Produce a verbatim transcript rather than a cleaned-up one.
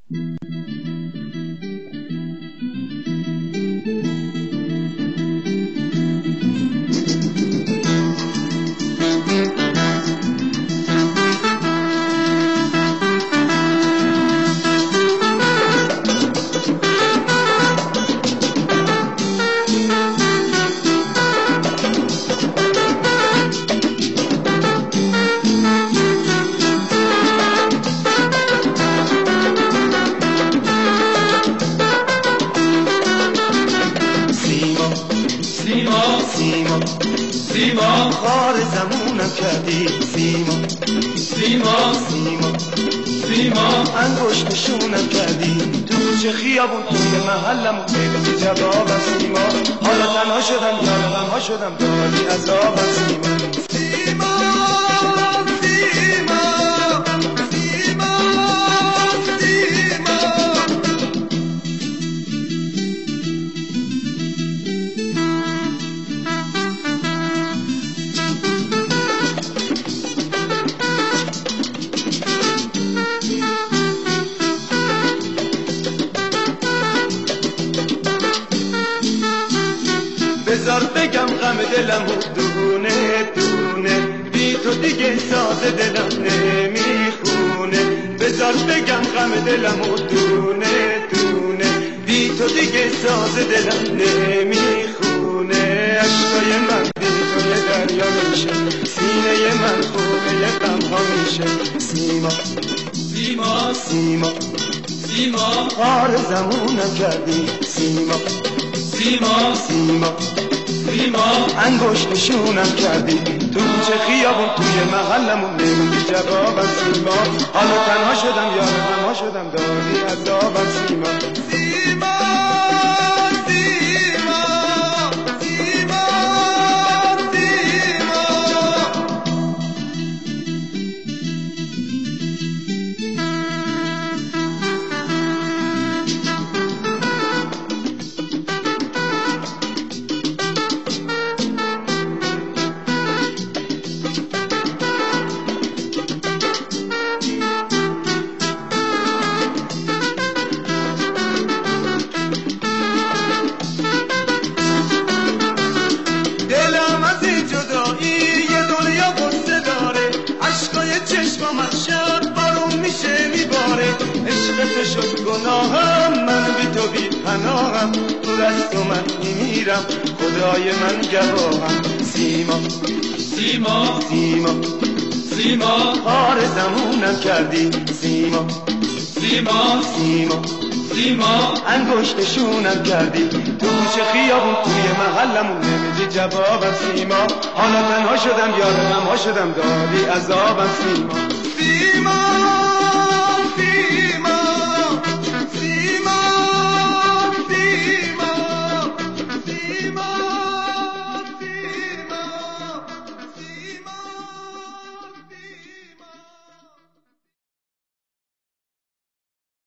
سیما سیما خار زمونم کردی سیما سیما سیما سیما انگشت نشونم کردی تو کوچه خیابون توی محلم پیدا جوابم سیما حالا تنها شدم یار غمها شدم دادی عذابم سیما سیما بذار بگم غم دلم دونه دونه بی تو دیگه ساز دلم نمیخونه بذار بگم غم دلم دونه دونه بی تو دیگه ساز دلم نمیخونه عشقای من بی تو یه دریا میشه سینه من خونه غمها میشه سیما سیما سیما سیما خار زمونم کردی سیما سیما سیما سیما انگشت نشونم کردی تو کوچه خیابون توی محلمون نمیدی جوابم سیما حالا تنها شدم یار غمها شدم دادی عذابم سیما سیما عشق شد گناهم من بی تو بی پناهم دور از تو من میمیرم خدای من گواهم سیما سیما سیما سیما خار زمونم کردی سیما سیما سیما سیما انگشت نشونم کردی تو کوچه خیابون توی محلمون نمیدی جوابم سیما حالا تنها شدم یار غمها شدم دادی عذابم سیما